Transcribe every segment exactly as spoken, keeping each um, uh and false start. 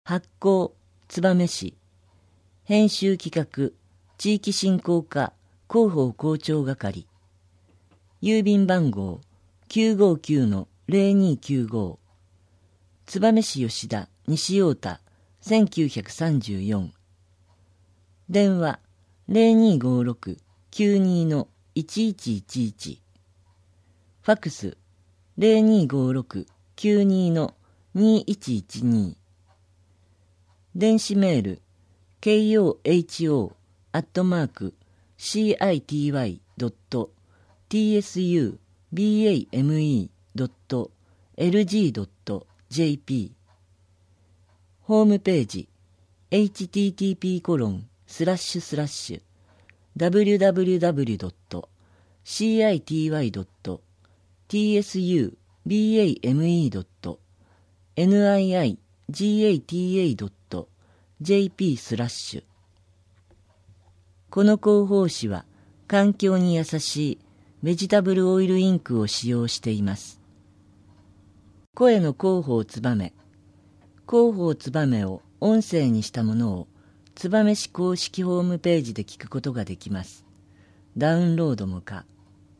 発行燕市、編集企画地域振興課広報広聴係、郵便番号 きゅうごきゅうのゼロにきゅうご、燕市吉田西太田せんきゅうひゃくさんじゅうよん、電話 ゼロにごろくきゅうにのいちいちいちいち、ファックス ゼロにごろくきゅうにのにいちいちに、電子メール ケーオーエイチオー アットマーク シーアイティーワイ ドット ティーエスユービーエーエムイー ドット エルジー ドット ジェーピー、 ホームページ エイチティーティーピーコロンスラッシュスラッシュダブリュダブリュダブリュドットシーアイティーワイドットティーエスユービーエーエムイードットエヌアイアイジーエーティーエードットジェーピー スラッシュ。この広報誌は環境に優しいベジタブルオイルインクを使用しています。声の広報つばめ、広報つばめを音声にしたものを燕市公式ホームページで聞くことができます。ダウンロードも可。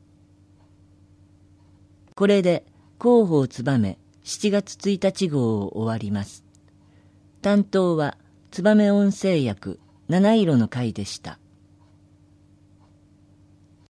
これで広報つばめしちがつついたち号を終わります。担当は燕音声訳七色の会でした。